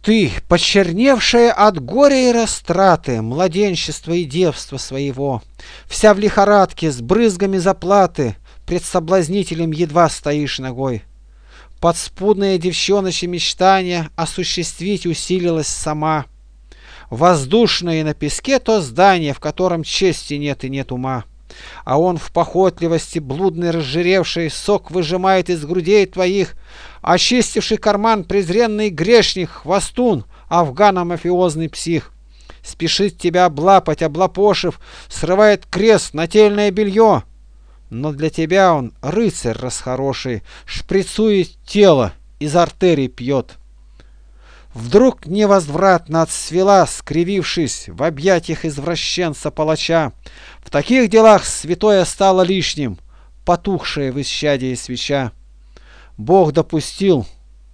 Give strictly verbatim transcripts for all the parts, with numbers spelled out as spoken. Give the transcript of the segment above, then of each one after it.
Ты, почерневшая от горя и растраты, младенчества и девства своего, вся в лихорадке, с брызгами заплаты, пред соблазнителем едва стоишь ногой. Подспудное девчоночье мечтание осуществить усилилась сама. Воздушное на песке то здание, в котором чести нет и нет ума. А он в похотливости блудный разжиревший сок выжимает из грудей твоих, очистивший карман презренный грешник, хвостун, афгано-мафиозный псих. Спешит тебя облапать, облапошив, срывает крест, нательное белье. Но для тебя он рыцарь расхороший, шприцует тело, из артерий пьет. Вдруг невозвратно отсвела, скривившись в объятиях извращенца-палача. В таких делах святое стало лишним, потухшее в исчадии свеча. Бог допустил,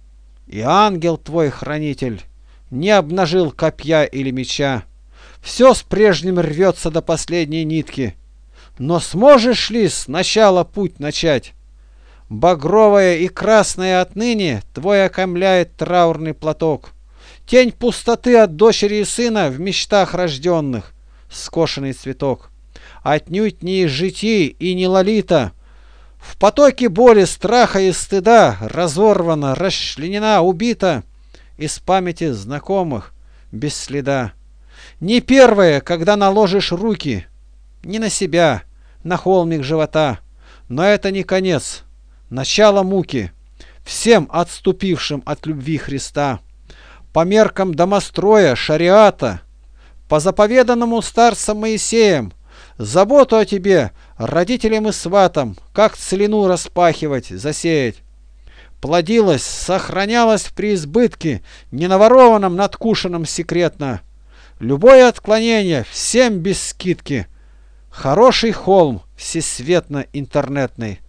и ангел твой хранитель не обнажил копья или меча. Все с прежним рвется до последней нитки. Но сможешь ли сначала путь начать? Багровое и красное отныне твой окаймляет траурный платок. Тень пустоты от дочери и сына в мечтах рожденных, скошенный цветок. Отнюдь не из житий и не лолита. В потоке боли, страха и стыда разорвана, расчленена, убита из памяти знакомых без следа. Не первое, когда наложишь руки не на себя, на холмик живота, но это не конец. Начало муки всем отступившим от любви Христа. По меркам домостроя, шариата, по заповеданному старцам Моисеем, заботу о тебе, родителям и сватам, как целину распахивать, засеять. Плодилась, сохранялась в преизбытке, не наворованном, надкушенном секретно. Любое отклонение, всем без скидки. Хороший холм всесветно-интернетный.